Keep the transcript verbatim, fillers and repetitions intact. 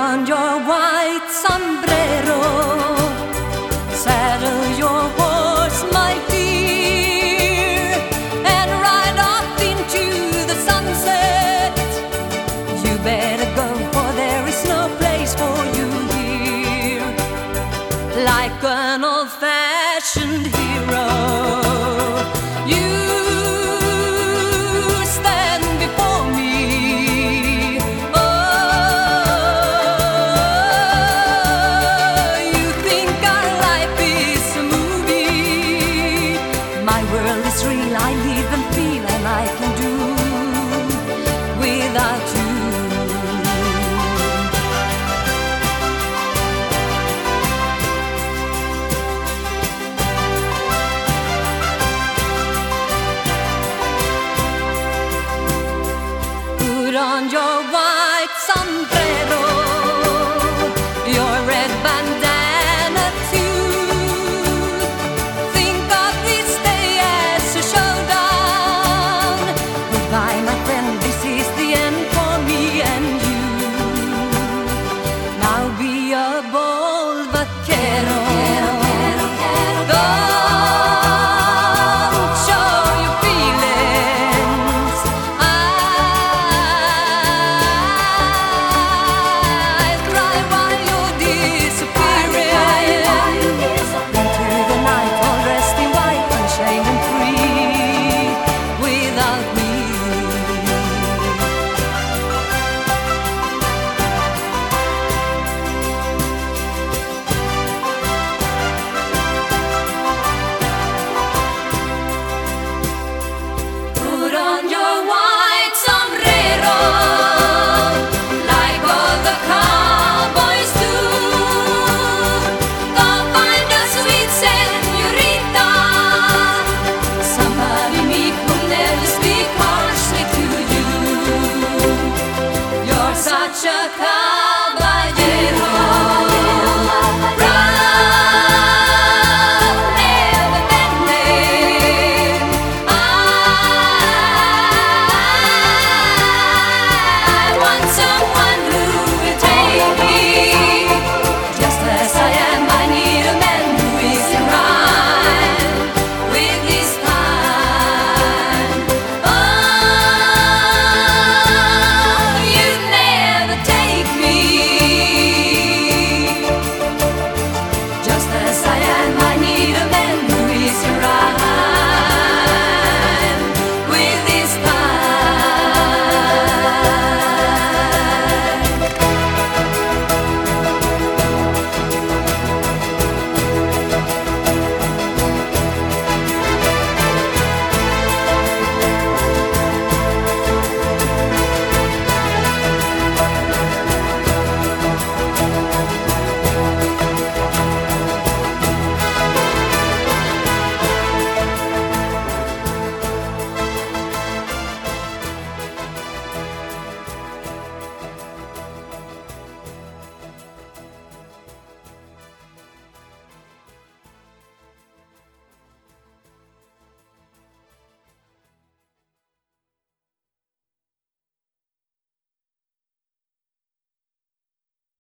on your white sombrero, saddle your horse, my dear, and ride off into the sunset. You better go, for there is no place for you here. Like an old-fashioned hero, you stand before me. Oh, you think our life is a movie. My world is real, I live and feel, and I can do without you. Put on your white sombrero, your red bandana too. Think of this day as a showdown. Goodbye, my friend, this is the end for me and you. Now be a bold vaquero. Don't show your feelings. I'll cry while you're disappearing into the night, all dressed in white, unashamed and free, without me. Put on your white sombrero, like all the cowboys do. Go find a sweet señorita, somebody meek who'll never speak harshly to you. You're such a